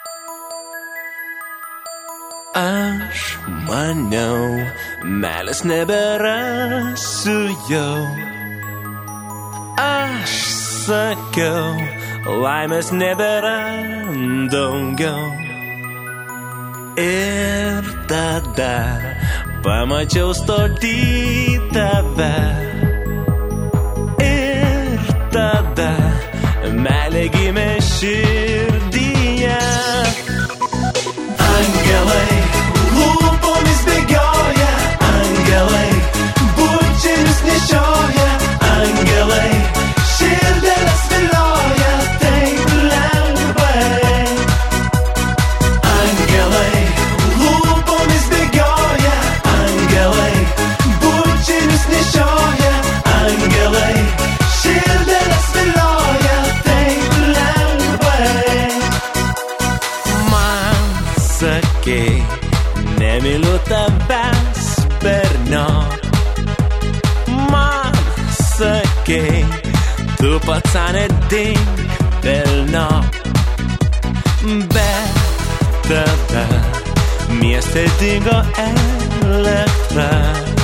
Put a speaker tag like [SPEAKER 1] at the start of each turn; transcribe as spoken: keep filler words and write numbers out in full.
[SPEAKER 1] Aš maniau, meilės nebėra su jau. Aš sakiau, laimės nebėra daugiau. Ir tada pamačiau stoti tave. Ir tada meilė gimė širdyje. Angelai lūpomis bėgioja, angelai bučinius nešioja, angelai širdeles vilioja taip lengvai. Angelai lūpomis bėgioja, angelai bučinius nešioja, angelai širdeles vilioja taip lengvai. Man sakei, nemyliu tavęs berniok. Man sakei, tu pats nedink velniok. Bet tada mieste dingo elektra.